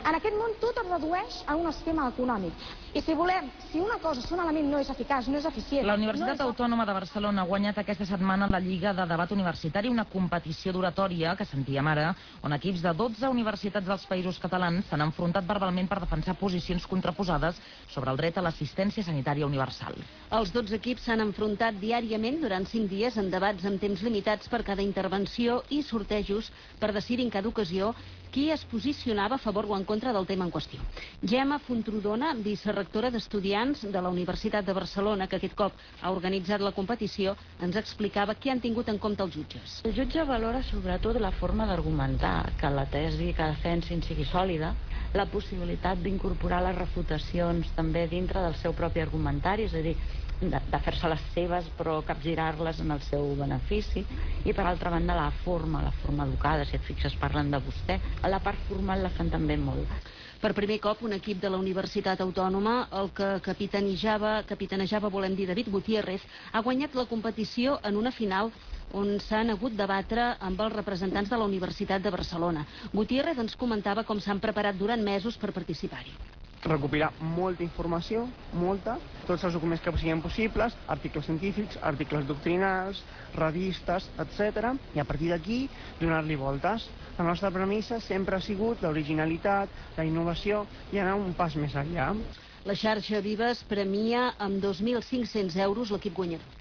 En aquest món tot es redueix a un esquema econòmic. I si una cosa, si un element no és eficaç, no és eficient... La Universitat Autònoma de Barcelona ha guanyat aquesta setmana la Lliga de Debat Universitari, una competició d'oratòria, que sentíem ara, on equips de 12 universitats dels països catalans s'han enfrontat verbalment per defensar posicions contraposades sobre el dret a l'assistència sanitària universal. Els 12 equips s'han enfrontat diàriament durant 5 dies en debats amb temps limitats per cada intervenció i sortejos per decidir en cada ocasió qui es posicionava a favor o en contra del tema en qüestió. Gemma Fontrodona, vicerectora d'Estudiants de la Universitat de Barcelona, que aquest cop ha organitzat la competició, ens explicava què han tingut en compte els jutges. El jutge valora sobretot la forma d'argumentar, que la tesi que defensin sigui sòlida, la possibilitat d'incorporar les refutacions també dintre del seu propi argumentari, és a dir, de fer-se les seves però capgirar-les en el seu benefici, i per altra banda la forma educada, si et fixes parlen de vostè, a la part formal la fan també molt. Per primer cop, un equip de la Universitat Autònoma, el que capitanejava, volem dir, David Gutiérrez, ha guanyat la competició en una final on s'han hagut de batre amb els representants de la Universitat de Barcelona. Gutiérrez ens comentava com s'han preparat durant mesos per participar-hi. Recopilar molta informació, tots els documents que siguin possibles, articles científics, articles doctrinals, revistes, etc. I a partir d'aquí donar-li voltes. La nostra premissa sempre ha sigut l'originalitat, la innovació i anar un pas més enllà. La xarxa Vives premia amb 2.500 euros l'equip guanyador.